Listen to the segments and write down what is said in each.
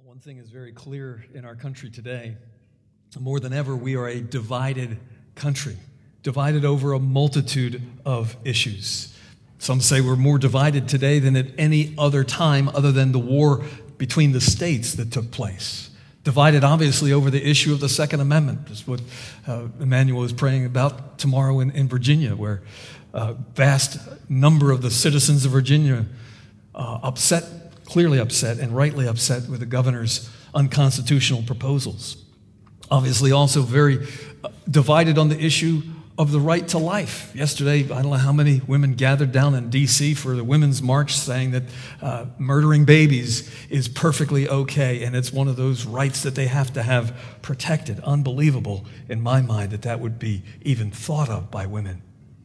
One thing is very clear in our country today. More than ever, we are a divided country, divided over a multitude of issues. Some say we're more divided today than at any other time other than the war between the states that took place. Divided, obviously, over the issue of the Second Amendment. That's what Emmanuel is praying about tomorrow in Virginia, where a vast number of the citizens of Virginia clearly upset and rightly upset with the governor's unconstitutional proposals. Obviously, also very divided on the issue of the right to life. Yesterday, I don't know how many women gathered down in D.C. for the Women's March saying that murdering babies is perfectly okay, and it's one of those rights that they have to have protected. Unbelievable, in my mind, that would be even thought of by women.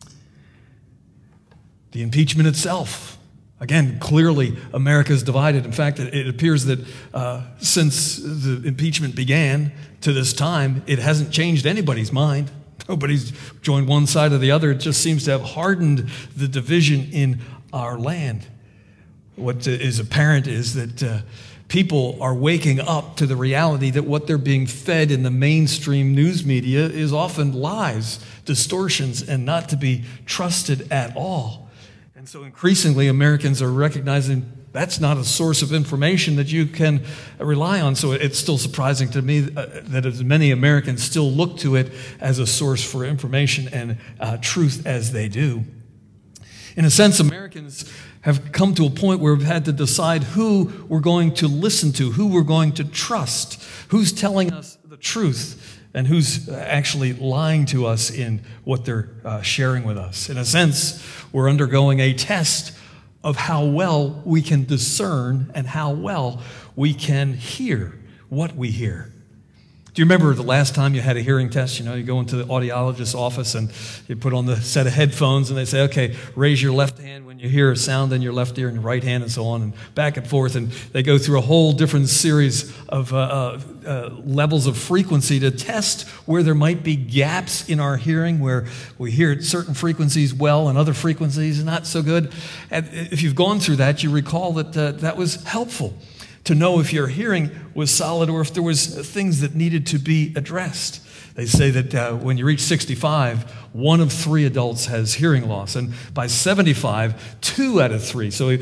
The impeachment itself. Again, clearly, America is divided. In fact, it appears that since the impeachment began to this time, it hasn't changed anybody's mind. Nobody's joined one side or the other. It just seems to have hardened the division in our land. What is apparent is that people are waking up to the reality that what they're being fed in the mainstream news media is often lies, distortions, and not to be trusted at all. And so increasingly, Americans are recognizing that's not a source of information that you can rely on. So it's still surprising to me that as many Americans still look to it as a source for information and truth as they do. In a sense, Americans have come to a point where we've had to decide who we're going to listen to, who we're going to trust, who's telling us the truth, and who's actually lying to us in what they're sharing with us. In a sense, we're undergoing a test of how well we can discern and how well we can hear what we hear. Do you remember the last time you had a hearing test? You know, you go into the audiologist's office and you put on the set of headphones and they say, okay, raise your left hand when you hear a sound in your left ear and your right hand and so on, and back and forth. And they go through a whole different series of levels of frequency to test where there might be gaps in our hearing, where we hear certain frequencies well and other frequencies not so good. And if you've gone through that, you recall that that was helpful to know if your hearing was solid or if there was things that needed to be addressed. They say that when you reach 65, 1 of 3 adults has hearing loss, and by 75, 2 out of 3. So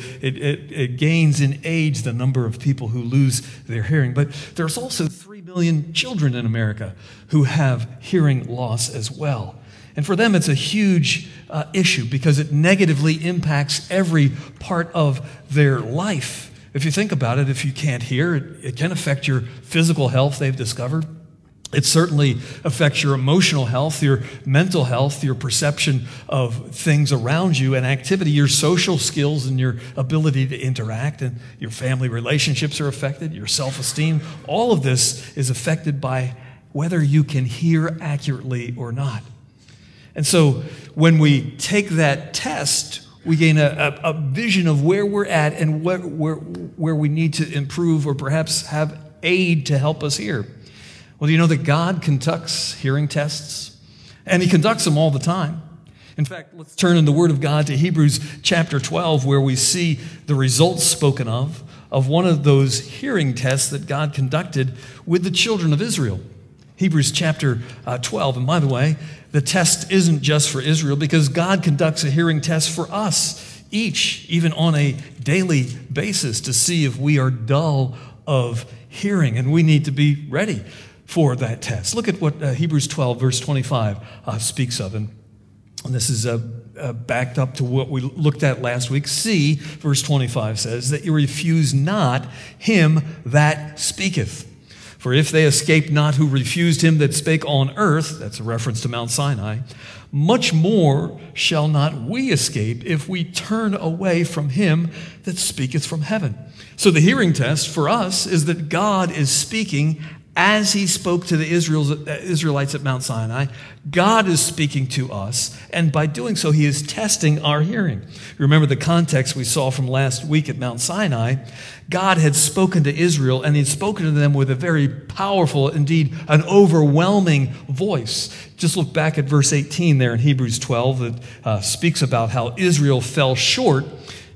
it gains in age the number of people who lose their hearing. But there's also 3 million children in America who have hearing loss as well. And for them, it's a huge issue because it negatively impacts every part of their life. If you think about it, if you can't hear, it can affect your physical health, they've discovered. It certainly affects your emotional health, your mental health, your perception of things around you and activity, your social skills and your ability to interact, and your family relationships are affected, your self-esteem. All of this is affected by whether you can hear accurately or not. And so when we take that test, we gain a vision of where we're at and where we need to improve or perhaps have aid to help us hear. Well, do you know that God conducts hearing tests? And He conducts them all the time. In fact, let's turn in the Word of God to Hebrews chapter 12, where we see the results spoken of one of those hearing tests that God conducted with the children of Israel. Hebrews chapter 12. And by the way, the test isn't just for Israel because God conducts a hearing test for us each, even on a daily basis, to see if we are dull of hearing. And we need to be ready for that test. Look at what Hebrews 12, verse 25 speaks of. And this is backed up to what we looked at last week. See, verse 25 says, that you refuse not him that speaketh. For if they escaped not who refused him that spake on earth, that's a reference to Mount Sinai, much more shall not we escape if we turn away from him that speaketh from heaven. So the hearing test for us is that God is speaking as He spoke to the Israelites at Mount Sinai. God is speaking to us, and by doing so, He is testing our hearing. Remember the context we saw from last week at Mount Sinai. God had spoken to Israel, and He had spoken to them with a very powerful, indeed an overwhelming voice. Just look back at verse 18 there in Hebrews 12 that speaks about how Israel fell short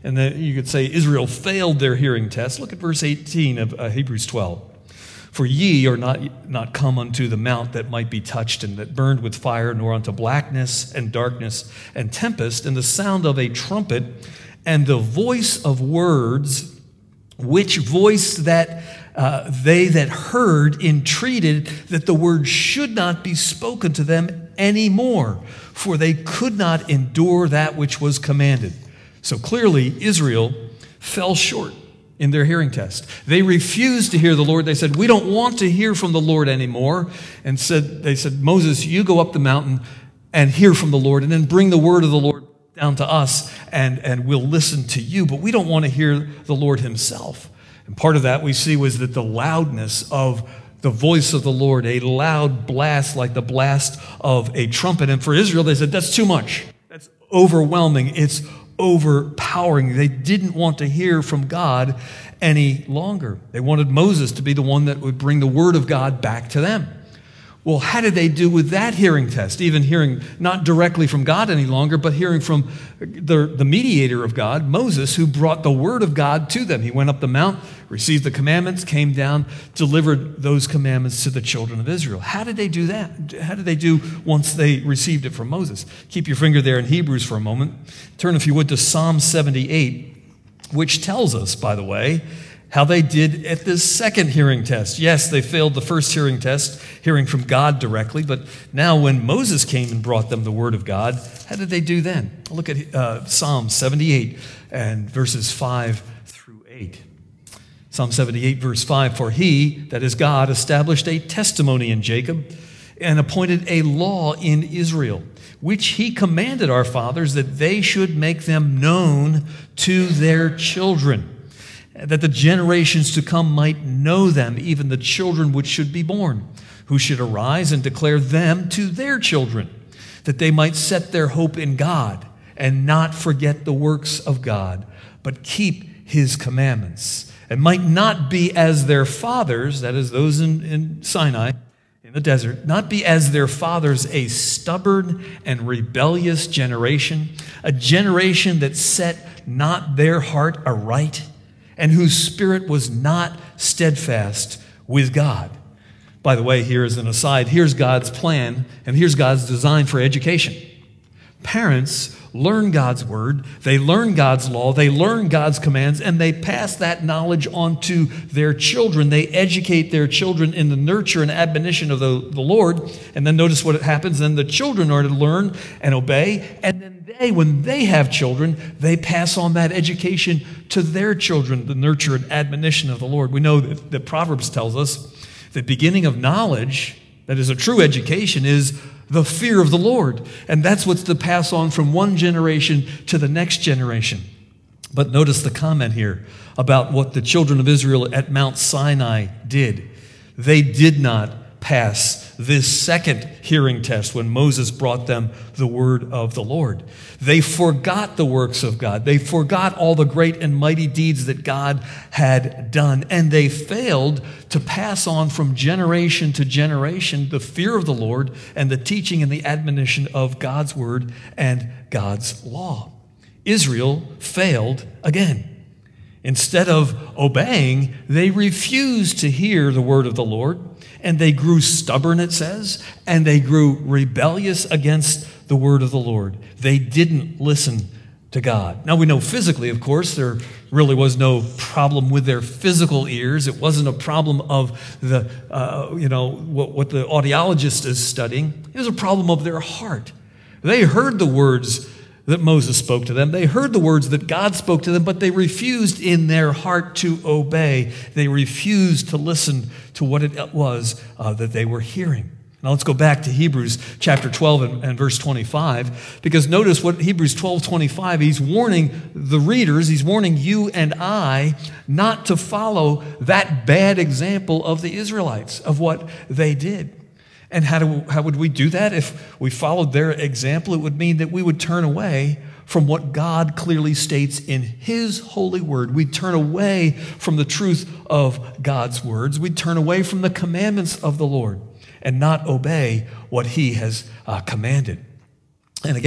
And then you could say Israel failed their hearing test. Look at verse 18 of Hebrews 12. For ye are not come unto the mount that might be touched and that burned with fire, nor unto blackness and darkness and tempest, and the sound of a trumpet, and the voice of words, which voice that they that heard entreated that the word should not be spoken to them any more, for they could not endure that which was commanded. So clearly, Israel fell short in their hearing test. They refused to hear the Lord. They said, we don't want to hear from the Lord anymore. And they said, Moses, you go up the mountain and hear from the Lord, and then bring the word of the Lord down to us, and we'll listen to you. But we don't want to hear the Lord himself. And part of that we see was that the loudness of the voice of the Lord, a loud blast like the blast of a trumpet. And for Israel, they said, that's too much. That's overwhelming. It's overpowering. They didn't want to hear from God any longer. They wanted Moses to be the one that would bring the word of God back to them. Well, how did they do with that hearing test? Even hearing not directly from God any longer, but hearing from the mediator of God, Moses, who brought the word of God to them. He went up the mount, received the commandments, came down, delivered those commandments to the children of Israel. How did they do that? How did they do once they received it from Moses? Keep your finger there in Hebrews for a moment. Turn, if you would, to Psalm 78, which tells us, by the way, how they did at this second hearing test. Yes, they failed the first hearing test, hearing from God directly, but now when Moses came and brought them the word of God, how did they do then? Look at Psalm 78 and verses 5 through 8. Psalm 78, verse 5, for he, that is God, established a testimony in Jacob and appointed a law in Israel, which he commanded our fathers that they should make them known to their children, that the generations to come might know them, even the children which should be born, who should arise and declare them to their children, that they might set their hope in God and not forget the works of God, but keep his commandments, and might not be as their fathers, that is, those in Sinai, in the desert, not be as their fathers, a stubborn and rebellious generation, a generation that set not their heart aright, and whose spirit was not steadfast with God. By the way, here as an aside, here's God's plan, and here's God's design for education. Parents learn God's word, they learn God's law, they learn God's commands, and they pass that knowledge on to their children. They educate their children in the nurture and admonition of the Lord. And then notice what happens. Then the children are to learn and obey. And then when they have children, they pass on that education to their children, the nurture and admonition of the Lord. We know that Proverbs tells us the beginning of knowledge, that is a true education, is the fear of the Lord. And that's what's to pass on from one generation to the next generation. But notice the comment here about what the children of Israel at Mount Sinai did. They did not pass this second hearing test when Moses brought them the word of the Lord. They forgot the works of God. They forgot all the great and mighty deeds that God had done. And they failed to pass on from generation to generation the fear of the Lord and the teaching and the admonition of God's word and God's law. Israel failed again. Instead of obeying, they refused to hear the word of the Lord, and they grew stubborn, it says, and they grew rebellious against the word of the Lord. They didn't listen to God. Now we know physically, of course, there really was no problem with their physical ears. It wasn't a problem of the, what the audiologist is studying. It was a problem of their heart. They heard the words that Moses spoke to them. They heard the words that God spoke to them, but they refused in their heart to obey. They refused to listen to what it was that they were hearing. Now let's go back to Hebrews chapter 12 and verse 25, because notice what Hebrews 12:25, he's warning the readers, he's warning you and I not to follow that bad example of the Israelites, of what they did. And how would we do that? If we followed their example, it would mean that we would turn away from what God clearly states in his holy word. We'd turn away from the truth of God's words. We'd turn away from the commandments of the Lord and not obey what he has commanded. And again,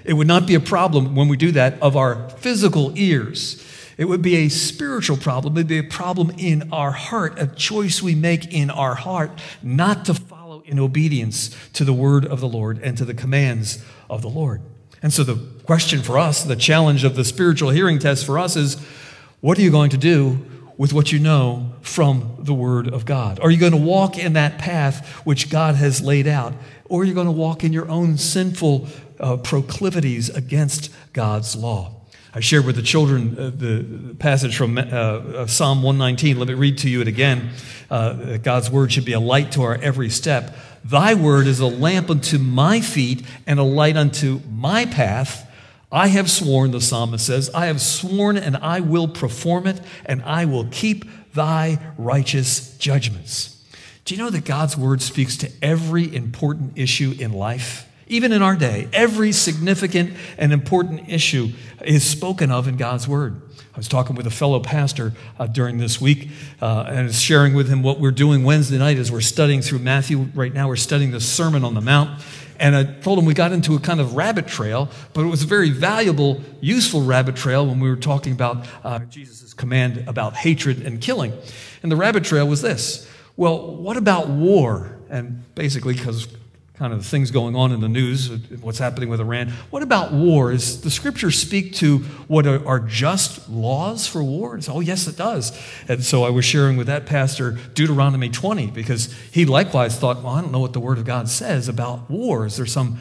It would not be a problem when we do that of our physical ears. It would be a spiritual problem. It would be a problem in our heart, a choice we make in our heart not to follow in obedience to the word of the Lord and to the commands of the Lord. And so the question for us, the challenge of the spiritual hearing test for us is, what are you going to do with what you know from the word of God? Are you going to walk in that path which God has laid out? Or are you going to walk in your own sinful proclivities against God's law? I shared with the children the passage from Psalm 119. Let me read to you it again. God's word should be a light to our every step. Thy word is a lamp unto my feet and a light unto my path. I have sworn, the psalmist says, I have sworn and I will perform it, and I will keep thy righteous judgments. Do you know that God's word speaks to every important issue in life? Even in our day, every significant and important issue is spoken of in God's word. I was talking with a fellow pastor during this week and was sharing with him what we're doing Wednesday night as we're studying through Matthew. Right now we're studying the Sermon on the Mount. And I told him we got into a kind of rabbit trail, but it was a very valuable, useful rabbit trail when we were talking about Jesus' command about hatred and killing. And the rabbit trail was this. Well, what about war? And basically, because kind of the things going on in the news, what's happening with Iran. What about war? Does the scripture speak to what are just laws for war? Oh, yes, it does. And so I was sharing with that pastor Deuteronomy 20, because he likewise thought, well, I don't know what the word of God says about war. Is there some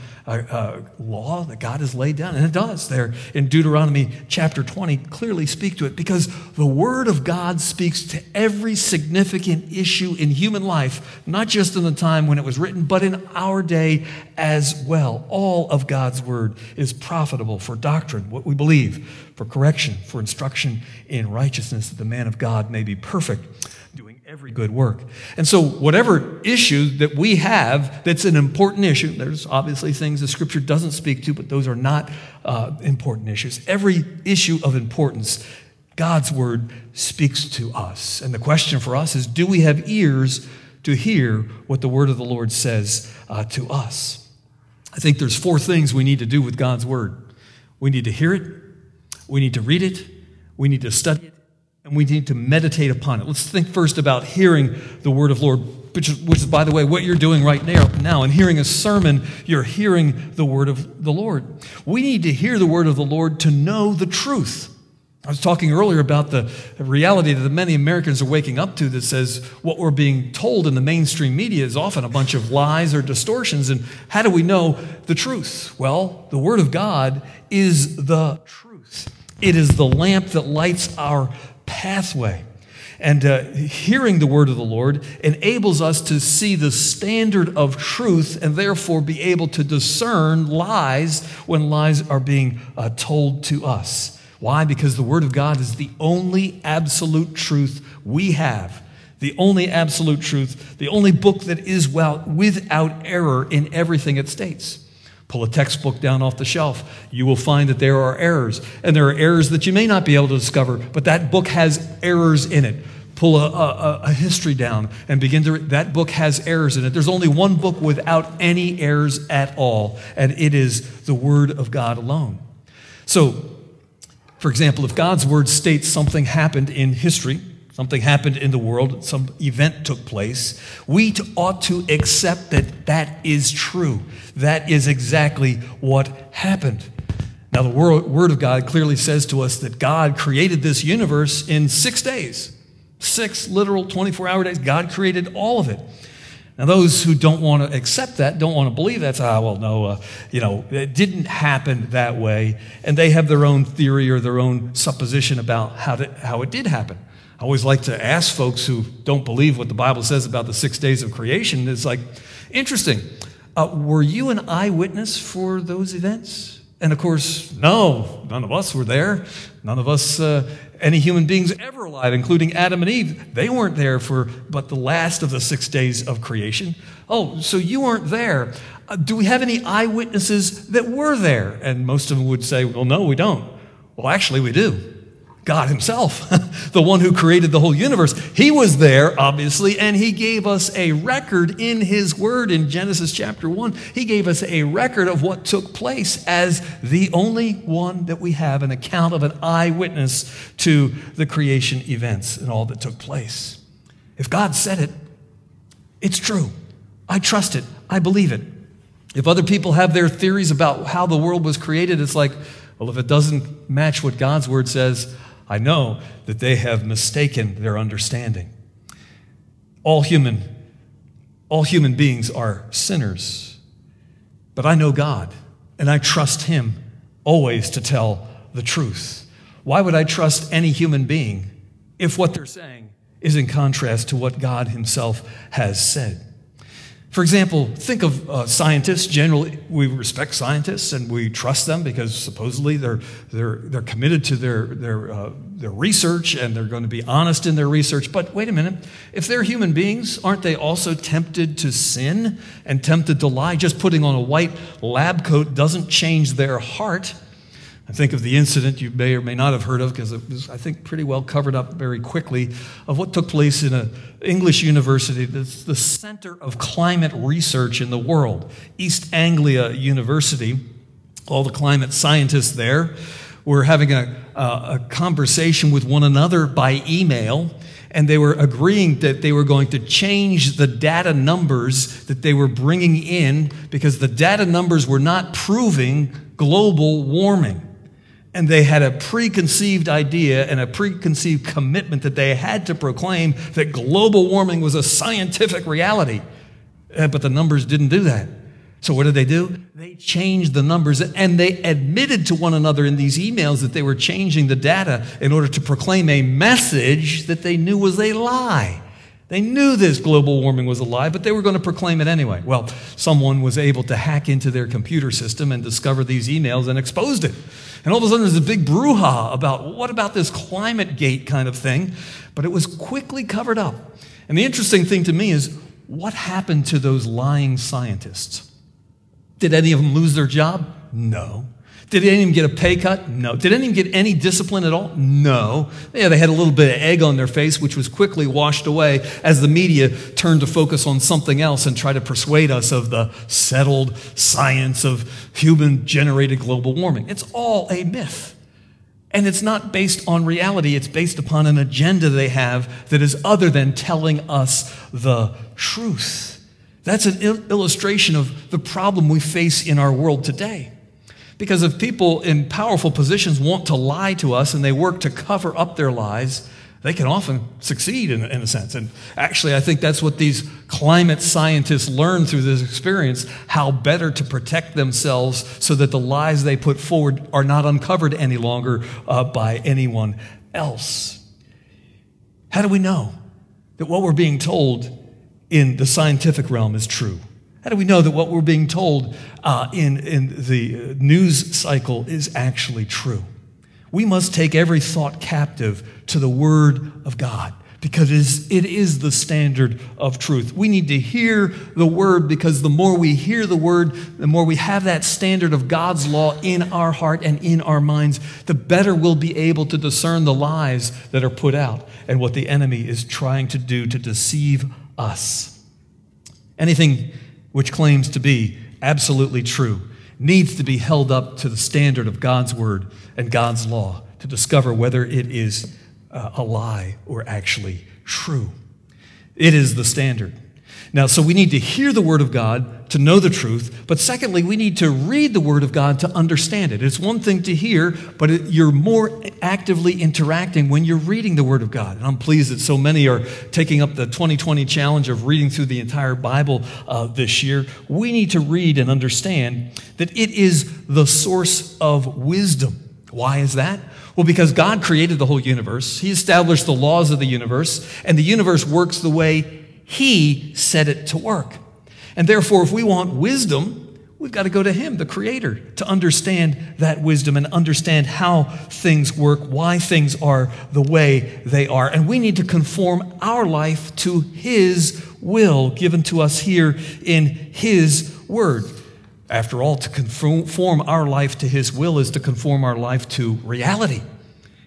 law that God has laid down? And it does there in Deuteronomy chapter 20 clearly speak to it, because the word of God speaks to every significant issue in human life, not just in the time when it was written, but in our day as well. All of God's word is profitable for doctrine, what we believe, for correction, for instruction in righteousness, that the man of God may be perfect, doing every good work. And so whatever issue that we have that's an important issue, there's obviously things the scripture doesn't speak to, but those are not important issues. Every issue of importance, God's word speaks to us. And the question for us is, do we have ears to hear what the word of the Lord says to us? I think there's 4 things we need to do with God's word. We need to hear it, we need to read it, we need to study it, and we need to meditate upon it. Let's think first about hearing the word of the Lord, which is, by the way, what you're doing right now. In hearing a sermon, you're hearing the word of the Lord. We need to hear the word of the Lord to know the truth. I was talking earlier about the reality that many Americans are waking up to that says what we're being told in the mainstream media is often a bunch of lies or distortions. And how do we know the truth? Well, the Word of God is the truth. It is the lamp that lights our pathway. And hearing the word of the Lord enables us to see the standard of truth and therefore be able to discern lies when lies are being told to us. Why? Because the Word of God is the only absolute truth we have. The only absolute truth, the only book that is without error in everything it states. Pull a textbook down off the shelf. You will find that there are errors. And there are errors that you may not be able to discover, but that book has errors in it. Pull a history down and begin to read. That book has errors in it. There's only one book without any errors at all, and it is the Word of God alone. So, for example, if God's word states something happened in history, something happened in the world, some event took place, we ought to accept that that is true. That is exactly what happened. Now, the word of God clearly says to us that God created this universe in 6 days. 6 literal 24-hour days. God created all of it. Now, those who don't want to accept that, don't want to believe that, say, it didn't happen that way. And they have their own theory or their own supposition about how it did happen. I always like to ask folks who don't believe what the Bible says about the 6 days of creation. It's like, interesting, were you an eyewitness for those events? And of course, no, none of us were there. None of us, any human beings ever alive, including Adam and Eve, they weren't there for but the last of the 6 days of creation. Oh, so you weren't there. Do we have any eyewitnesses that were there? And most of them would say, well, no, we don't. Well, actually, we do. God himself, the one who created the whole universe. He was there, obviously, and he gave us a record in his word in Genesis chapter 1. He gave us a record of what took place as the only one that we have an account of, an eyewitness to the creation events and all that took place. If God said it, it's true. I trust it. I believe it. If other people have their theories about how the world was created, it's like, well, if it doesn't match what God's word says, I know that they have mistaken their understanding. All human beings are sinners. But I know God, and I trust him always to tell the truth. Why would I trust any human being if what they're saying is in contrast to what God himself has said? For example, think of scientists. Generally, we respect scientists and we trust them because supposedly they're committed to their research and they're going to be honest in their research. But wait a minute, if they're human beings, aren't they also tempted to sin and tempted to lie? Just putting on a white lab coat doesn't change their heart. I think of the incident you may or may not have heard of, because it was, I think, pretty well covered up very quickly, of what took place in an English university that's the center of climate research in the world, East Anglia University. All the climate scientists there were having a conversation with one another by email, and they were agreeing that they were going to change the data numbers that they were bringing in because the data numbers were not proving global warming. And they had a preconceived idea and a preconceived commitment that they had to proclaim that global warming was a scientific reality. But the numbers didn't do that. So what did they do? They changed the numbers, and they admitted to one another in these emails that they were changing the data in order to proclaim a message that they knew was a lie. They knew this global warming was a lie, but they were going to proclaim it anyway. Well, someone was able to hack into their computer system and discover these emails and exposed it. And all of a sudden there's a big brouhaha about what about this climate gate kind of thing, but it was quickly covered up. And the interesting thing to me is, what happened to those lying scientists? Did any of them lose their job? No. Did any of them get a pay cut? No. Did any of them get any discipline at all? No. Yeah, they had a little bit of egg on their face, which was quickly washed away as the media turned to focus on something else and try to persuade us of the settled science of human-generated global warming. It's all a myth. And it's not based on reality. It's based upon an agenda they have that is other than telling us the truth. That's an illustration of the problem we face in our world today. Because if people in powerful positions want to lie to us and they work to cover up their lies, they can often succeed in a sense. And actually, I think that's what these climate scientists learn through this experience, how better to protect themselves so that the lies they put forward are not uncovered any longer by anyone else. How do we know that what we're being told in the scientific realm is true? How do we know that what we're being told in the news cycle is actually true? We must take every thought captive to the Word of God, because it is the standard of truth. We need to hear the Word, because the more we hear the Word, the more we have that standard of God's law in our heart and in our minds, the better we'll be able to discern the lies that are put out and what the enemy is trying to do to deceive us. Anything which claims to be absolutely true needs to be held up to the standard of God's word and God's law to discover whether it is a lie or actually true. It is the standard. Now, so we need to hear the word of God to know the truth, but secondly, we need to read the word of God to understand it. It's one thing to hear, but you're more actively interacting when you're reading the word of God. And I'm pleased that so many are taking up the 2020 challenge of reading through the entire Bible this year. We need to read and understand that it is the source of wisdom. Why is that? Well, because God created the whole universe. He established the laws of the universe, and the universe works the way He set it to work. And therefore, if we want wisdom, we've got to go to Him, the Creator, to understand that wisdom and understand how things work, why things are the way they are. And we need to conform our life to His will given to us here in His Word. After all, to conform our life to His will is to conform our life to reality.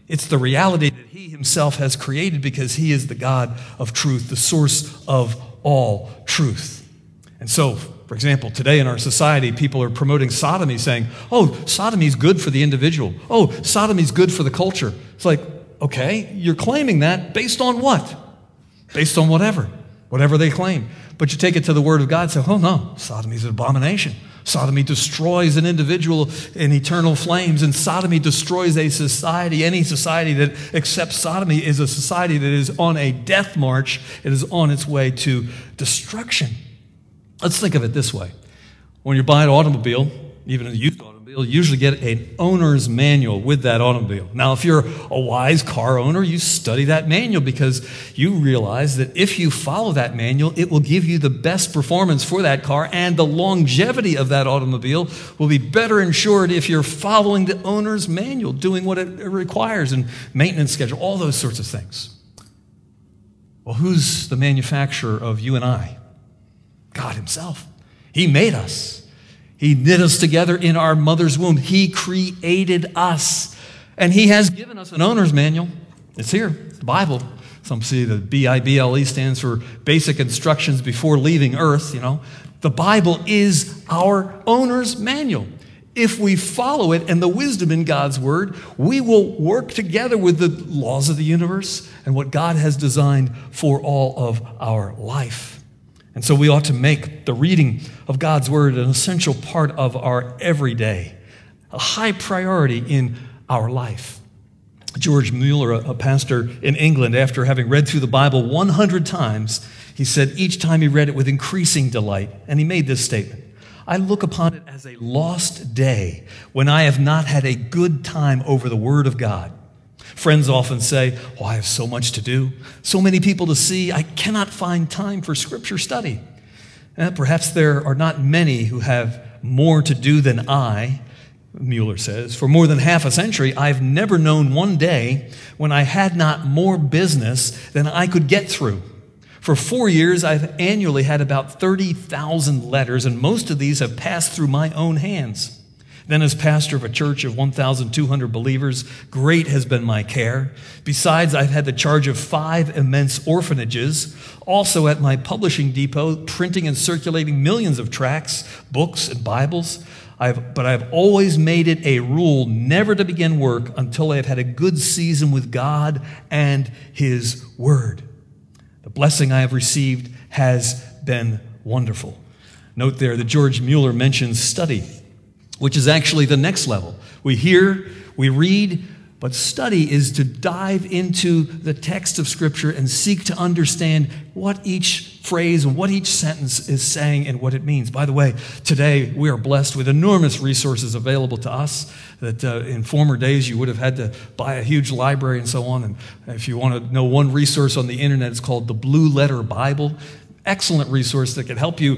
It's the reality that he himself has created because he is the God of truth, the source of all truth. And so, for example, today in our society, people are promoting sodomy, saying, oh, sodomy is good for the individual. Oh, sodomy is good for the culture. It's like, okay, you're claiming that based on what? Based on whatever they claim. But you take it to the Word of God and say, oh no, sodomy is an abomination. Sodomy destroys an individual in eternal flames, and sodomy destroys a society. Any society that accepts sodomy is a society that is on a death march. It is on its way to destruction. Let's think of it this way. When you buy an automobile, even a used automobile, you usually get an owner's manual with that automobile. Now, if you're a wise car owner, you study that manual because you realize that if you follow that manual, it will give you the best performance for that car, and the longevity of that automobile will be better ensured if you're following the owner's manual, doing what it requires, and maintenance schedule, all those sorts of things. Well, who's the manufacturer of you and I? God himself. He made us. He knit us together in our mother's womb. He created us. And he has given us an owner's manual. It's here, the Bible. Some see the Bible stands for basic instructions before leaving earth, The Bible is our owner's manual. If we follow it and the wisdom in God's word, we will work together with the laws of the universe and what God has designed for all of our life. And so we ought to make the reading of God's word an essential part of our everyday, a high priority in our life. George Mueller, a pastor in England, after having read through the Bible 100 times, he said each time he read it with increasing delight, and he made this statement: I look upon it as a lost day when I have not had a good time over the Word of God. Friends often say, oh, I have so much to do, so many people to see, I cannot find time for Scripture study. Perhaps there are not many who have more to do than I, Mueller says. For more than half a century, I've never known one day when I had not more business than I could get through. For 4 years, I've annually had about 30,000 letters, and most of these have passed through my own hands. Then as pastor of a church of 1,200 believers, great has been my care. Besides, I've had the charge of 5 immense orphanages, also at my publishing depot, printing and circulating millions of tracts, books, and Bibles. But I've always made it a rule never to begin work until I have had a good season with God and His Word. The blessing I have received has been wonderful. Note there that George Mueller mentions study, which is actually the next level. We hear, we read, but study is to dive into the text of Scripture and seek to understand what each phrase and what each sentence is saying and what it means. By the way, today we are blessed with enormous resources available to us that in former days you would have had to buy a huge library and so on. And if you want to know one resource on the internet, it's called the Blue Letter Bible. Excellent resource that can help you,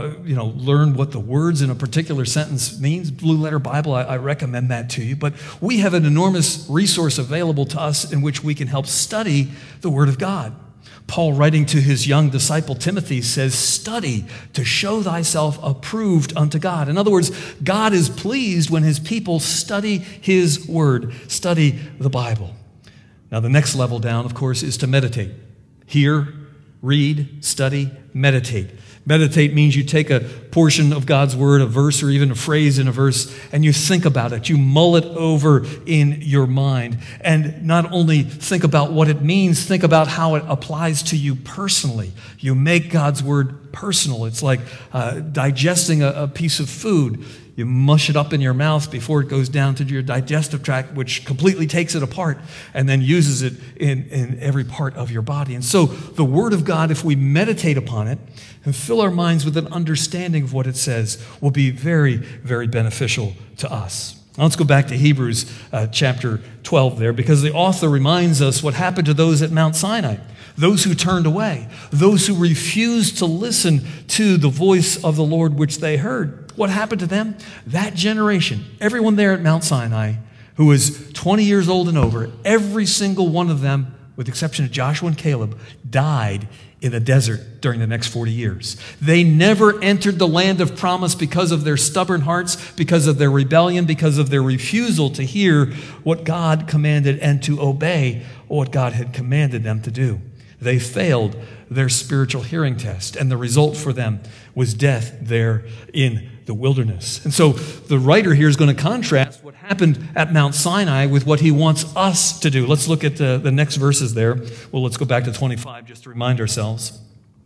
learn what the words in a particular sentence means. Blue Letter Bible, I recommend that to you. But we have an enormous resource available to us in which we can help study the Word of God. Paul, writing to his young disciple Timothy, says, study to show thyself approved unto God. In other words, God is pleased when His people study His Word, study the Bible. Now, the next level down, of course, is to meditate. Hear, read, study, meditate. Meditate means you take a portion of God's word, a verse or even a phrase in a verse, and you think about it. You mull it over in your mind. And not only think about what it means, think about how it applies to you personally. You make God's word personal. It's like digesting a piece of food. You mush it up in your mouth before it goes down to your digestive tract, which completely takes it apart and then uses it in every part of your body. And so the Word of God, if we meditate upon it and fill our minds with an understanding of what it says, will be very, very beneficial to us. Now let's go back to Hebrews chapter 12 there, because the author reminds us what happened to those at Mount Sinai. Those who turned away, those who refused to listen to the voice of the Lord which they heard. What happened to them? That generation, everyone there at Mount Sinai who was 20 years old and over, every single one of them with the exception of Joshua and Caleb, died in the desert during the next 40 years. They never entered the land of promise because of their stubborn hearts, because of their rebellion, because of their refusal to hear what God commanded and to obey what God had commanded them to do. They failed their spiritual hearing test, and the result for them was death there in the wilderness. And so the writer here is going to contrast what happened at Mount Sinai with what he wants us to do. Let's look at the next verses there. Well, let's go back to 25 just to remind ourselves.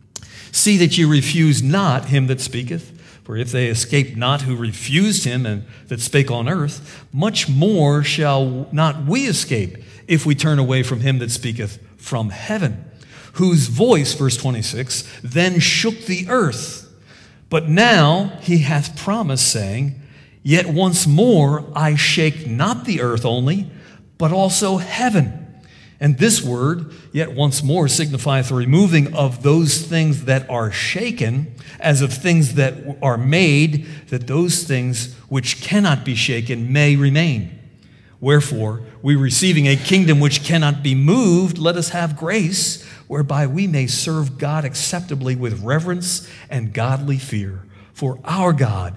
See that you refuse not him that speaketh, for if they escape not who refused him and that spake on earth, much more shall not we escape if we turn away from him that speaketh from heaven, whose voice, verse 26, then shook the earth. But now he hath promised, saying, Yet once more I shake not the earth only, but also heaven. And this word, yet once more, signifieth the removing of those things that are shaken, as of things that are made, that those things which cannot be shaken may remain. Wherefore, we receiving a kingdom which cannot be moved, let us have grace, whereby we may serve God acceptably with reverence and godly fear. For our God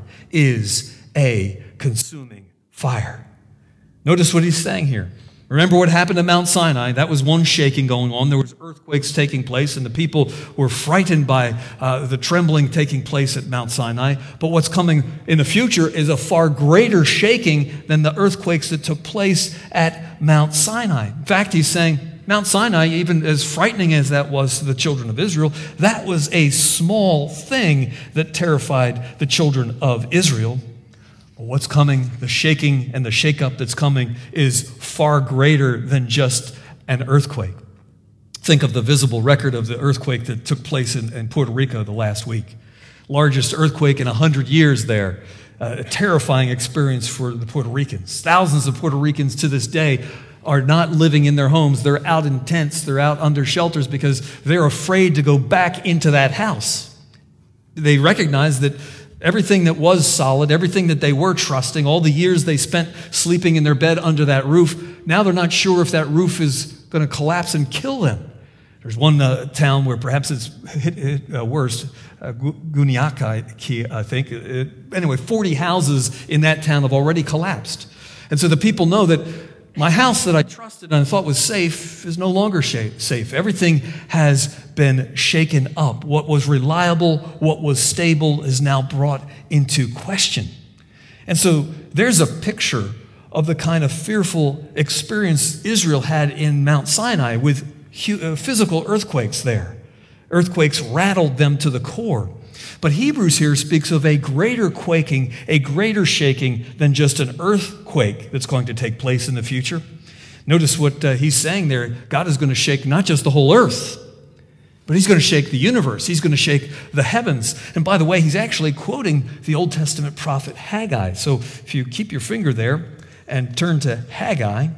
is a consuming fire. Notice what he's saying here. Remember what happened at Mount Sinai. That was one shaking going on. There was earthquakes taking place, and the people were frightened by the trembling taking place at Mount Sinai. But what's coming in the future is a far greater shaking than the earthquakes that took place at Mount Sinai. In fact, he's saying, Mount Sinai, even as frightening as that was to the children of Israel, that was a small thing that terrified the children of Israel. But what's coming, the shaking and the shakeup that's coming, is far greater than just an earthquake. Think of the visible record of the earthquake that took place in Puerto Rico the last week. Largest earthquake in 100 years there. A terrifying experience for the Puerto Ricans. Thousands of Puerto Ricans to this day are not living in their homes. They're out in tents. They're out under shelters because they're afraid to go back into that house. They recognize that everything that was solid, everything that they were trusting, all the years they spent sleeping in their bed under that roof, now they're not sure if that roof is going to collapse and kill them. There's one town where perhaps it's hit worse, Guniacay, I think. Anyway, 40 houses in that town have already collapsed. And so the people know that my house that I trusted and I thought was safe is no longer safe. Everything has been shaken up. What was reliable, what was stable is now brought into question. And so there's a picture of the kind of fearful experience Israel had in Mount Sinai with physical earthquakes there. Earthquakes rattled them to the core. But Hebrews here speaks of a greater quaking, a greater shaking than just an earthquake that's going to take place in the future. Notice what he's saying there. God is going to shake not just the whole earth, but he's going to shake the universe. He's going to shake the heavens. And by the way, he's actually quoting the Old Testament prophet Haggai. So if you keep your finger there and turn to Haggai,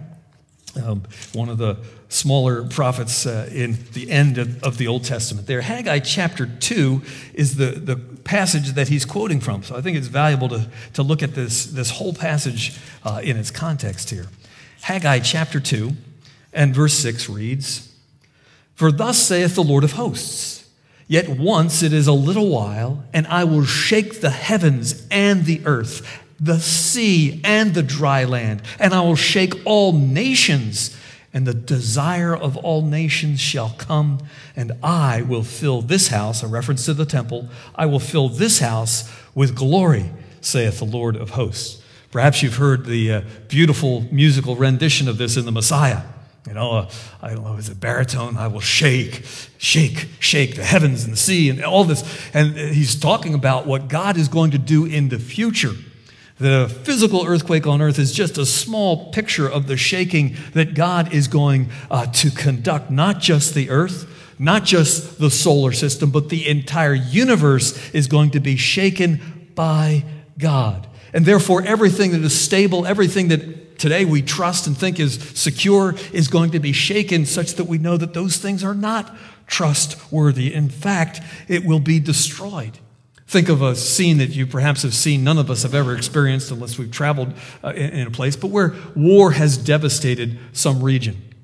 one of the smaller prophets in the end of the Old Testament there. Haggai chapter 2 is the passage that he's quoting from. So I think it's valuable to look at this whole passage in its context here. Haggai chapter 2 and verse 6 reads, For thus saith the Lord of hosts, Yet once it is a little while, and I will shake the heavens and the earth, the sea and the dry land, and I will shake all nations, and the desire of all nations shall come, and I will fill this house, a reference to the temple, I will fill this house with glory, saith the Lord of hosts. Perhaps you've heard the beautiful musical rendition of this in the Messiah. You know, I don't know, is it baritone? I will shake, shake, shake the heavens and the sea and all this. And he's talking about what God is going to do in the future. The physical earthquake on earth is just a small picture of the shaking that God is going to conduct, not just the earth, not just the solar system, but the entire universe is going to be shaken by God. And therefore, everything that is stable, everything that today we trust and think is secure is going to be shaken such that we know that those things are not trustworthy. In fact, it will be destroyed. Think of a scene that you perhaps have seen, none of us have ever experienced unless we've traveled in a place, but where war has devastated some region.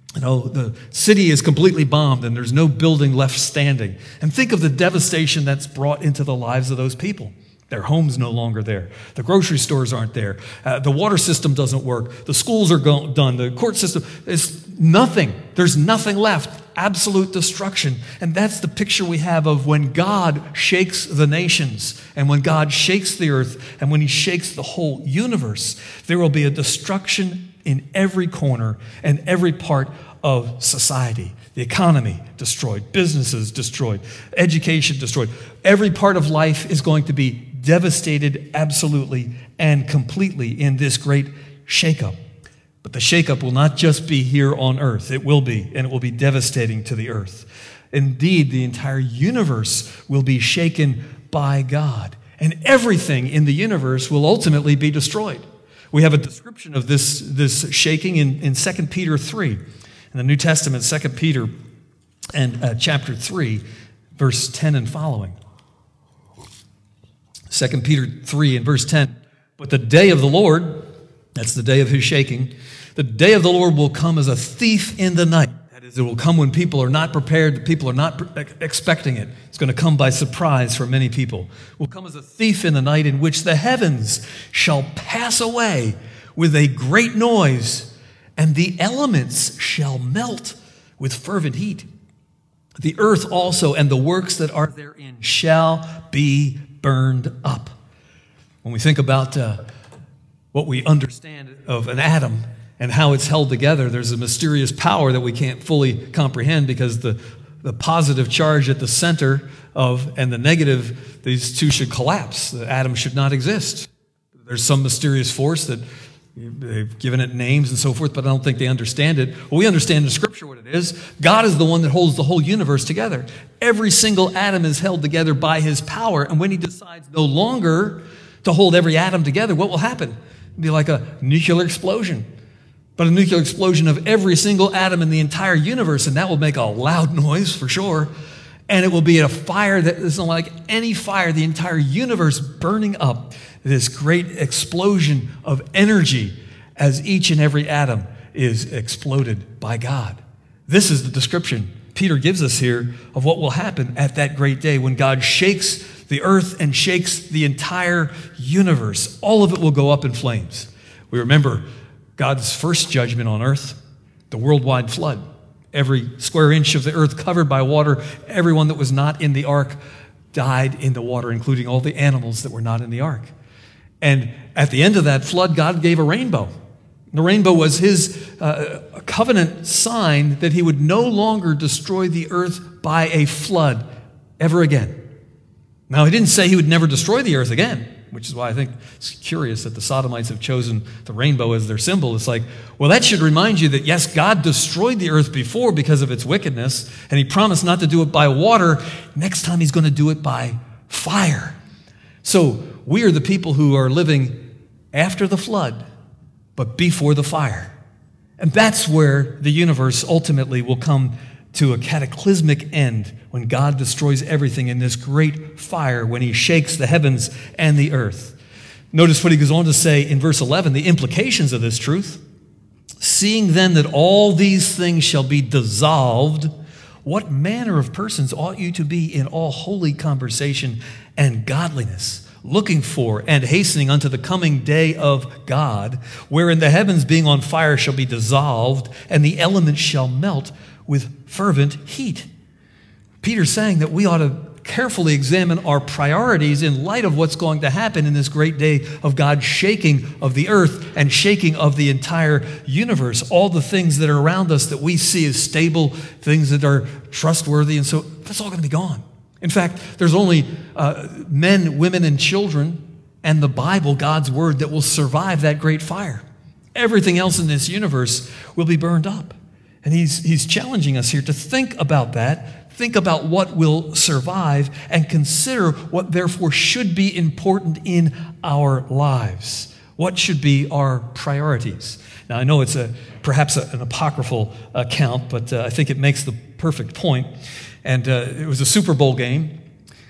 The city is completely bombed and there's no building left standing. And think of the devastation that's brought into the lives of those people. Their home's no longer there. The grocery stores aren't there. The water system doesn't work. The schools are done. The court system is nothing. There's nothing left. Absolute destruction. And that's the picture we have of when God shakes the nations and when God shakes the earth and when he shakes the whole universe. There will be a destruction in every corner and every part of society. The economy destroyed, businesses destroyed, education destroyed. Every part of life is going to be devastated absolutely and completely in this great shakeup. But the shakeup will not just be here on earth. It will be, and it will be devastating to the earth. Indeed, the entire universe will be shaken by God, and everything in the universe will ultimately be destroyed. We have a description of this shaking in 2 Peter 3. In the New Testament, 2 Peter and chapter 3, verse 10 and following. 2 Peter 3 and verse 10. But the day of the Lord, that's the day of his shaking, the day of the Lord will come as a thief in the night. That is, it will come when people are not prepared, the people are not expecting it. It's going to come by surprise for many people. It will come as a thief in the night in which the heavens shall pass away with a great noise, and the elements shall melt with fervent heat. The earth also and the works that are therein shall be burned up. When we think about what we understand of an atom and how it's held together, there's a mysterious power that we can't fully comprehend because the positive charge at the center and the negative, these two should collapse. The atom should not exist. There's some mysterious force that they've given it names and so forth, but I don't think they understand it. Well, we understand in Scripture what it is. God is the one that holds the whole universe together. Every single atom is held together by his power, and when he decides no longer to hold every atom together, what will happen? It'll be like a nuclear explosion, but a nuclear explosion of every single atom in the entire universe, and that will make a loud noise for sure, and it will be a fire that isn't like any fire, the entire universe burning up. This great explosion of energy as each and every atom is exploded by God. This is the description Peter gives us here of what will happen at that great day when God shakes the earth and shakes the entire universe. All of it will go up in flames. We remember God's first judgment on earth, the worldwide flood. Every square inch of the earth covered by water, everyone that was not in the ark died in the water, including all the animals that were not in the ark. And at the end of that flood, God gave a rainbow. The rainbow was his covenant sign that he would no longer destroy the earth by a flood ever again. Now, he didn't say he would never destroy the earth again, which is why I think it's curious that the Sodomites have chosen the rainbow as their symbol. It's like, well, that should remind you that, yes, God destroyed the earth before because of its wickedness, and he promised not to do it by water. Next time, he's going to do it by fire. So we are the people who are living after the flood, but before the fire. And that's where the universe ultimately will come to a cataclysmic end when God destroys everything in this great fire, when he shakes the heavens and the earth. Notice what he goes on to say in verse 11, the implications of this truth. Seeing then that all these things shall be dissolved, what manner of persons ought you to be in all holy conversation and godliness, looking for and hastening unto the coming day of God, wherein the heavens being on fire shall be dissolved, and the elements shall melt with fervent heat. Peter's saying that we ought to carefully examine our priorities in light of what's going to happen in this great day of God's shaking of the earth and shaking of the entire universe. All the things that are around us that we see as stable, things that are trustworthy, and so that's all going to be gone. In fact, there's only men, women, and children and the Bible, God's word, that will survive that great fire. Everything else in this universe will be burned up. And he's challenging us here to think about that, think about what will survive, and consider what therefore should be important in our lives. What should be our priorities? Now, I know it's perhaps an apocryphal account, but I think it makes the perfect point. And it was a Super Bowl game,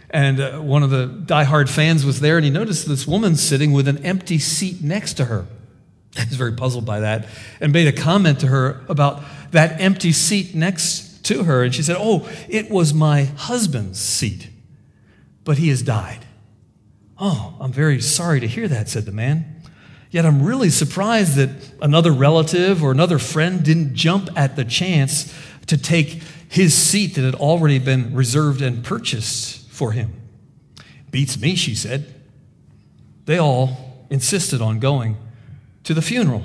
and one of the diehard fans was there, and he noticed this woman sitting with an empty seat next to her. I was very puzzled by that and made a comment to her about that empty seat next to her. And she said, "Oh, it was my husband's seat, but he has died." "Oh, I'm very sorry to hear that," said the man. "Yet I'm really surprised that another relative or another friend didn't jump at the chance to take his seat that had already been reserved and purchased for him." "Beats me," she said. They all insisted on going to the funeral.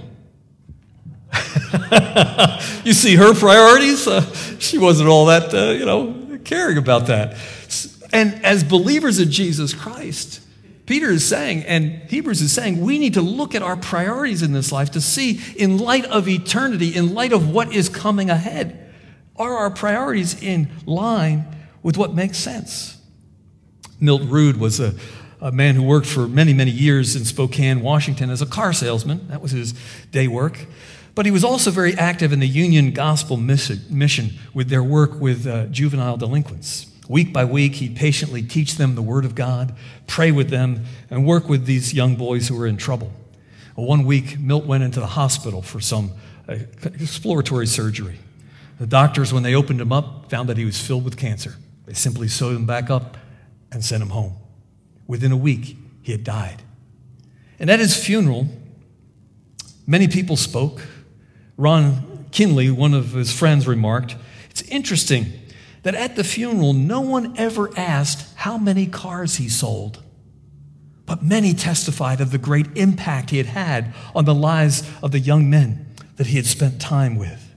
You see her priorities? She wasn't all that, caring about that. And as believers in Jesus Christ, Peter is saying, and Hebrews is saying, we need to look at our priorities in this life to see, in light of eternity, in light of what is coming ahead, are our priorities in line with what makes sense? Milt Rood was a man who worked for many, many years in Spokane, Washington, as a car salesman. That was his day work. But he was also very active in the Union Gospel Mission with their work with juvenile delinquents. Week by week, he'd patiently teach them the Word of God, pray with them, and work with these young boys who were in trouble. Well, one week, Milt went into the hospital for some exploratory surgery. The doctors, when they opened him up, found that he was filled with cancer. They simply sewed him back up and sent him home. Within a week, he had died. And at his funeral, many people spoke. Ron Kinley, one of his friends, remarked, "It's interesting that at the funeral, no one ever asked how many cars he sold. But many testified of the great impact he had had on the lives of the young men that he had spent time with."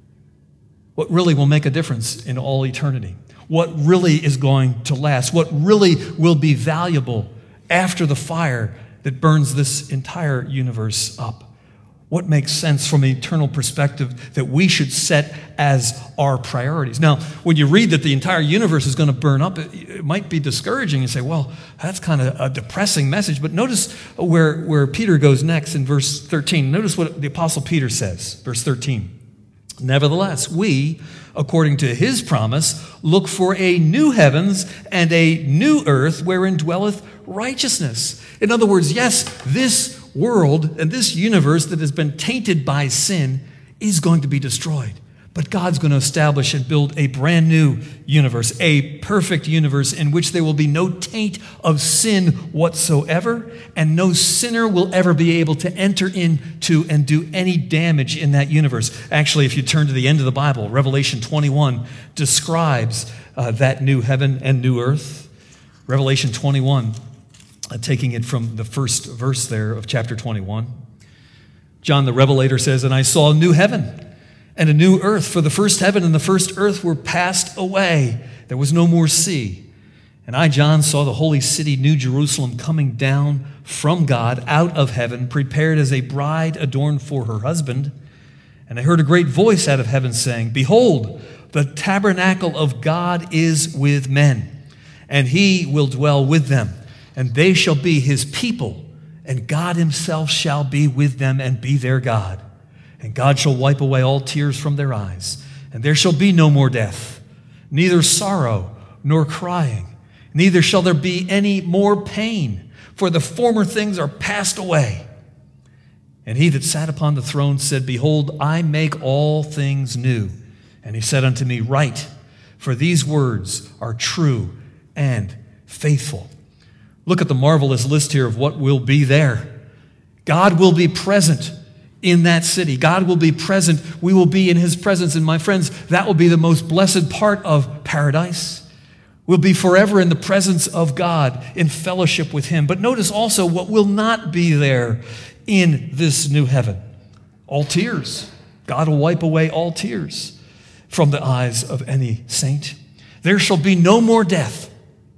What really will make a difference in all eternity? What really is going to last? What really will be valuable after the fire that burns this entire universe up? What makes sense from an eternal perspective that we should set as our priorities? Now, when you read that the entire universe is going to burn up, it might be discouraging. You say, well, that's kind of a depressing message. But notice where Peter goes next in verse 13. Notice what the Apostle Peter says, verse 13. "Nevertheless, we, according to his promise, look for a new heavens and a new earth wherein dwelleth righteousness." In other words, yes, this world and this universe that has been tainted by sin is going to be destroyed. But God's going to establish and build a brand new universe, a perfect universe in which there will be no taint of sin whatsoever, and no sinner will ever be able to enter into and do any damage in that universe. Actually, if you turn to the end of the Bible, Revelation 21 describes that new heaven and new earth. Revelation 21, taking it from the first verse there of chapter 21. John the Revelator says, "And I saw a new heaven and a new earth, for the first heaven and the first earth were passed away. There was no more sea. And I, John, saw the holy city, New Jerusalem, coming down from God out of heaven, prepared as a bride adorned for her husband. And I heard a great voice out of heaven saying, Behold, the tabernacle of God is with men, and he will dwell with them, and they shall be his people, and God himself shall be with them and be their God. And God shall wipe away all tears from their eyes, and there shall be no more death, neither sorrow nor crying, neither shall there be any more pain, for the former things are passed away. And he that sat upon the throne said, Behold, I make all things new. And he said unto me, Write, for these words are true and faithful." Look at the marvelous list here of what will be there. God will be present in that city. God will be present. We will be in his presence. And my friends, that will be the most blessed part of paradise. We'll be forever in the presence of God, in fellowship with him. But notice also what will not be there in this new heaven. All tears. God will wipe away all tears from the eyes of any saint. There shall be no more death,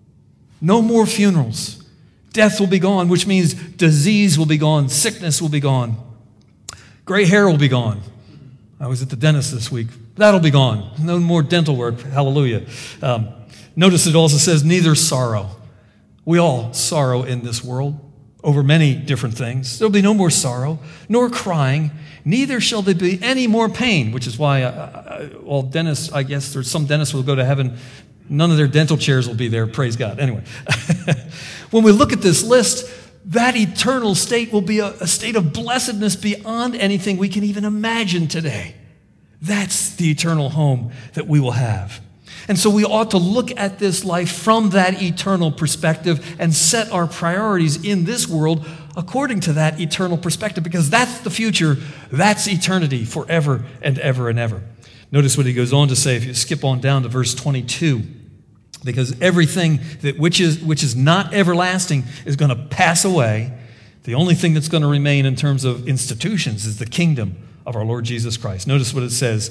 no more funerals. Death will be gone, which means disease will be gone, sickness will be gone, gray hair will be gone. I was at the dentist this week. That'll be gone. No more dental work. Hallelujah. Notice it also says, neither sorrow. We all sorrow in this world over many different things. There'll be no more sorrow, nor crying, neither shall there be any more pain, which is why all dentists, I guess there's some dentists will go to heaven. None of their dental chairs will be there, praise God. Anyway, when we look at this list, that eternal state will be a state of blessedness beyond anything we can even imagine today. That's the eternal home that we will have. And so we ought to look at this life from that eternal perspective and set our priorities in this world according to that eternal perspective, because that's the future, that's eternity forever and ever and ever. Notice what he goes on to say, if you skip on down to verse 22, because everything which is not everlasting is going to pass away. The only thing that's going to remain in terms of institutions is the kingdom of our Lord Jesus Christ. Notice what it says,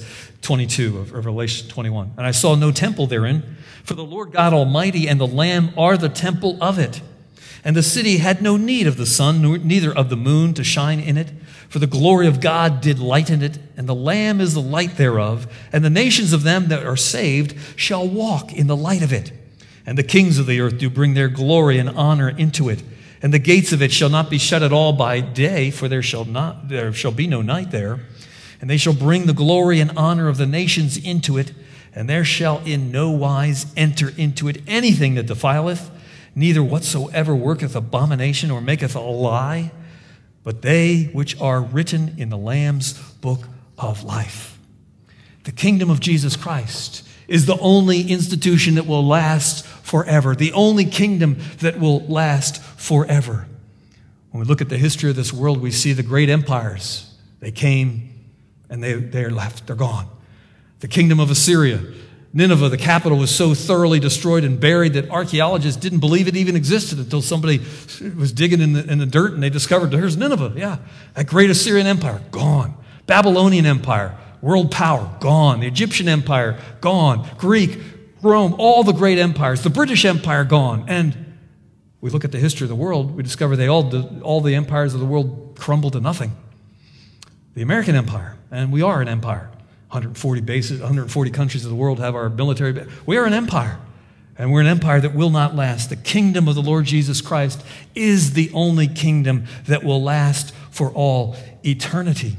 22 of Revelation 21. And I saw no temple therein, for the Lord God Almighty and the Lamb are the temple of it. And the city had no need of the sun, neither of the moon to shine in it, for the glory of God did lighten it, and the Lamb is the light thereof. And the nations of them that are saved shall walk in the light of it. And the kings of the earth do bring their glory and honor into it. And the gates of it shall not be shut at all by day, for there shall be no night there. And they shall bring the glory and honor of the nations into it, and there shall in no wise enter into it anything that defileth, neither whatsoever worketh abomination or maketh a lie, but they which are written in the Lamb's book of life. The kingdom of Jesus Christ is the only institution that will last forever, the only kingdom that will last forever. When we look at the history of this world, we see the great empires. They came and they're left, they're gone. The kingdom of Assyria, Nineveh, the capital, was so thoroughly destroyed and buried that archaeologists didn't believe it even existed until somebody was digging in the dirt and they discovered, here's Nineveh. Yeah, that great Assyrian empire, gone. Babylonian empire, world power, gone. The Egyptian empire, gone. Greek, Rome, all the great empires. The British Empire, gone. And we look at the history of the world, we discover all the empires of the world crumbled to nothing. The American empire, and we are an empire. 140 bases, 140 countries of the world have our military base. We are an empire, and we're an empire that will not last. The kingdom of the Lord Jesus Christ is the only kingdom that will last for all eternity.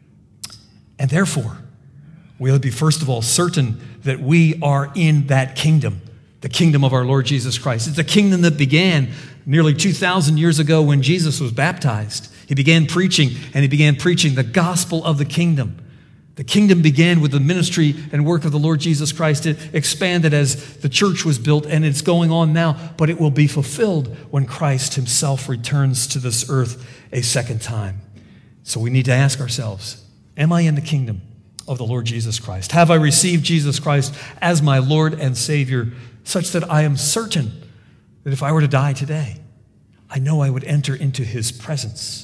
And therefore, we'll be first of all certain that we are in that kingdom, the kingdom of our Lord Jesus Christ. It's a kingdom that began nearly 2,000 years ago when Jesus was baptized. He began preaching, and he began preaching the gospel of the kingdom. The kingdom began with the ministry and work of the Lord Jesus Christ. It expanded as the church was built, and it's going on now, but it will be fulfilled when Christ himself returns to this earth a second time. So we need to ask ourselves, am I in the kingdom of the Lord Jesus Christ? Have I received Jesus Christ as my Lord and Savior, such that I am certain that if I were to die today, I know I would enter into his presence?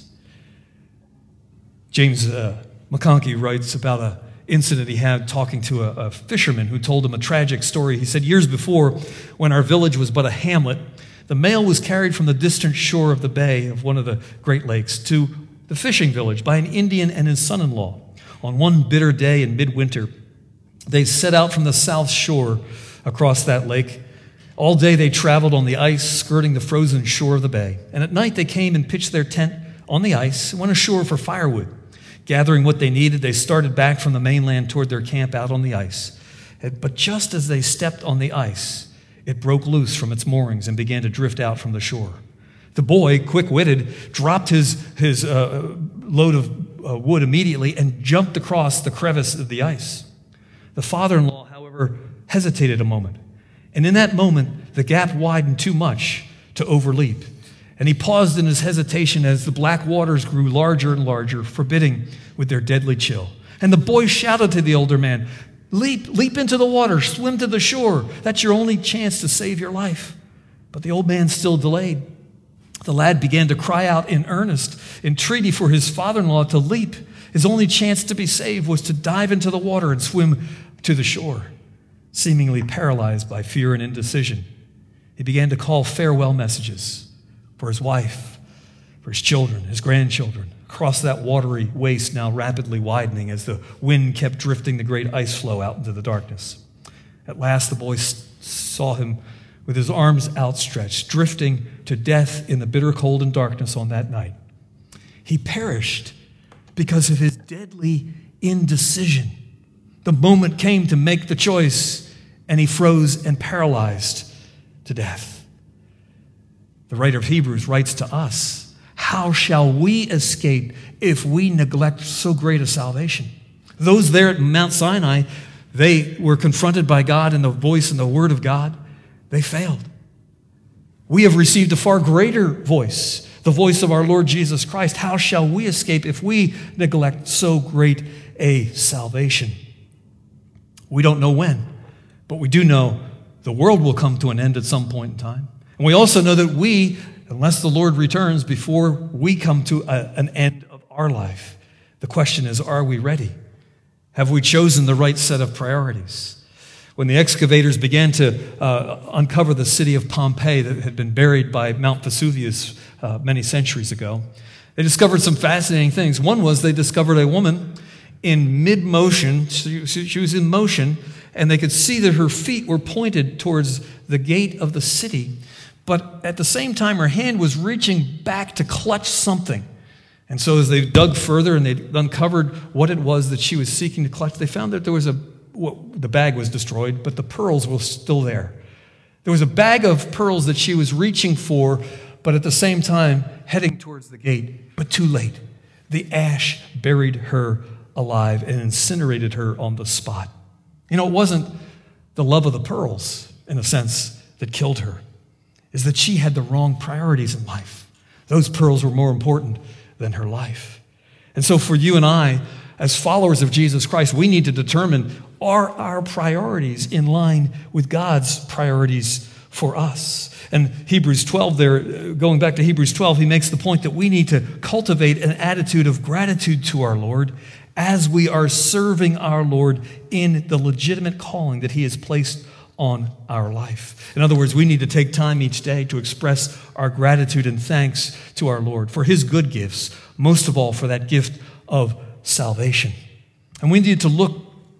James McConkie writes about an incident he had talking to a fisherman who told him a tragic story. He said, years before, when our village was but a hamlet, the mail was carried from the distant shore of the bay of one of the Great Lakes to the fishing village by an Indian and his son-in-law. On one bitter day in midwinter, they set out from the south shore across that lake. All day they traveled on the ice, skirting the frozen shore of the bay. And at night they came and pitched their tent on the ice and went ashore for firewood. Gathering what they needed, they started back from the mainland toward their camp out on the ice. But just as they stepped on the ice, it broke loose from its moorings and began to drift out from the shore. The boy, quick-witted, dropped his load of wood immediately and jumped across the crevice of the ice. The father-in-law, however, hesitated a moment. And in that moment, the gap widened too much to overleap. And he paused in his hesitation as the black waters grew larger and larger, forbidding with their deadly chill. And the boy shouted to the older man, leap into the water, swim to the shore. That's your only chance to save your life. But the old man still delayed. The lad began to cry out in earnest entreaty for his father-in-law to leap. His only chance to be saved was to dive into the water and swim to the shore. Seemingly paralyzed by fear and indecision, he began to call farewell messages for his wife, for his children, his grandchildren, across that watery waste now rapidly widening as the wind kept drifting the great ice floe out into the darkness. At last the boy saw him with his arms outstretched, drifting to death in the bitter cold and darkness on that night. He perished because of his deadly indecision. The moment came to make the choice, and he froze and paralyzed to death. The writer of Hebrews writes to us how shall we escape if we neglect so great a salvation? Those there at Mount Sinai, they were confronted by God in the voice and the word of God. They failed. We have received a far greater voice, the voice of our Lord Jesus Christ. How shall we escape if we neglect so great a salvation? We don't know when, but we do know the world will come to an end at some point in time. And we also know that we, unless the Lord returns before we come to an end of our life, the question is, are we ready? Have we chosen the right set of priorities? When the excavators began to uncover the city of Pompeii that had been buried by Mount Vesuvius many centuries ago, they discovered some fascinating things. One was they discovered a woman in mid-motion. She was in motion, and they could see that her feet were pointed towards the gate of the city. But at the same time, her hand was reaching back to clutch something. And so as they dug further and they uncovered what it was that she was seeking to clutch, they found that there was the bag was destroyed, but the pearls were still there. There was a bag of pearls that she was reaching for, but at the same time heading towards the gate, but too late. The ash buried her alive and incinerated her on the spot. You know, it wasn't the love of the pearls, in a sense, that killed her. Is that she had the wrong priorities in life. Those pearls were more important than her life. And so for you and I, as followers of Jesus Christ, we need to determine, are our priorities in line with God's priorities for us? And Hebrews 12 there, going back to Hebrews 12, he makes the point that we need to cultivate an attitude of gratitude to our Lord as we are serving our Lord in the legitimate calling that he has placed on our life. In other words, we need to take time each day to express our gratitude and thanks to our Lord for his good gifts, most of all for that gift of salvation. And we need to look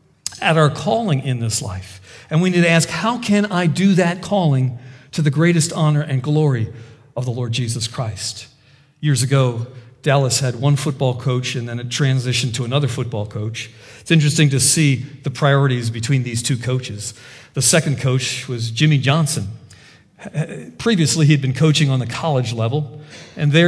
at our calling in this life. And we need to ask, how can I do that calling to the greatest honor and glory of the Lord Jesus Christ? Years ago, Dallas had one football coach, and then it transitioned to another football coach. It's interesting to see the priorities between these two coaches. The second coach was Jimmy Johnson. Previously, he had been coaching on the college level, and there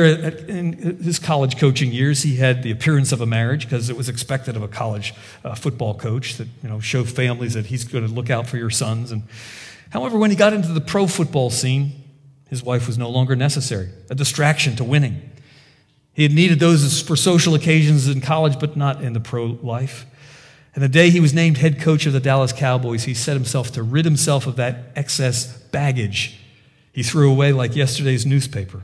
in his college coaching years, he had the appearance of a marriage because it was expected of a college football coach that, show families that he's going to look out for your sons. And however, when he got into the pro football scene, his wife was no longer necessary, a distraction to winning. He had needed those for social occasions in college, but not in the pro life. And the day he was named head coach of the Dallas Cowboys, he set himself to rid himself of that excess baggage he threw away like yesterday's newspaper.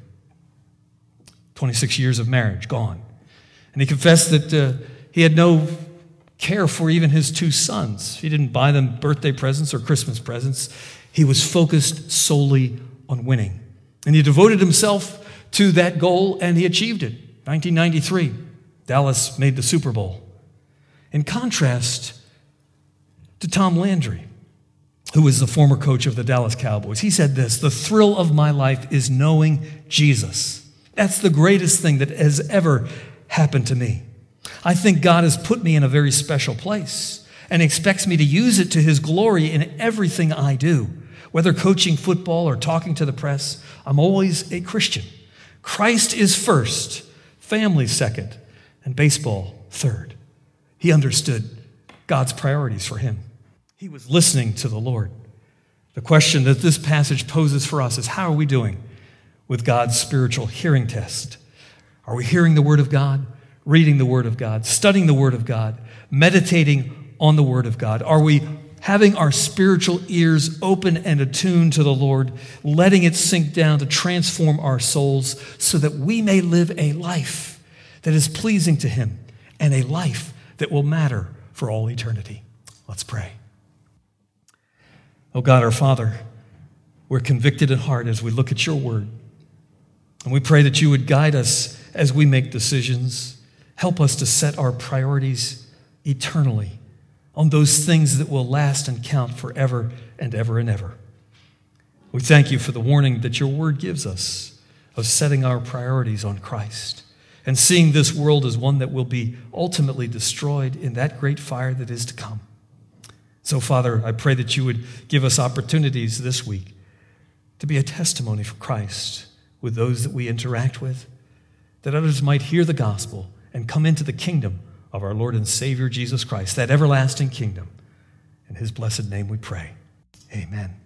26 years of marriage, gone. And he confessed that he had no care for even his two sons. He didn't buy them birthday presents or Christmas presents. He was focused solely on winning. And he devoted himself to that goal, and he achieved it. 1993, Dallas made the Super Bowl. In contrast to Tom Landry, who was the former coach of the Dallas Cowboys, he said this: "The thrill of my life is knowing Jesus. That's the greatest thing that has ever happened to me. I think God has put me in a very special place and expects me to use it to his glory in everything I do. Whether coaching football or talking to the press, I'm always a Christian. Christ is first, family second, and baseball third." He understood God's priorities for him. He was listening to the Lord. The question that this passage poses for us is, how are we doing with God's spiritual hearing test? Are we hearing the Word of God, reading the Word of God, studying the Word of God, meditating on the Word of God? Are we having our spiritual ears open and attuned to the Lord, letting it sink down to transform our souls so that we may live a life that is pleasing to him and a life that will matter for all eternity? Let's pray. Oh God, our Father, we're convicted at heart as we look at your word. And we pray that you would guide us as we make decisions. Help us to set our priorities eternally on those things that will last and count forever and ever and ever. We thank you for the warning that your word gives us of setting our priorities on Christ and seeing this world as one that will be ultimately destroyed in that great fire that is to come. So, Father, I pray that you would give us opportunities this week to be a testimony for Christ with those that we interact with, that others might hear the gospel and come into the kingdom of our Lord and Savior Jesus Christ, that everlasting kingdom. In his blessed name we pray. Amen.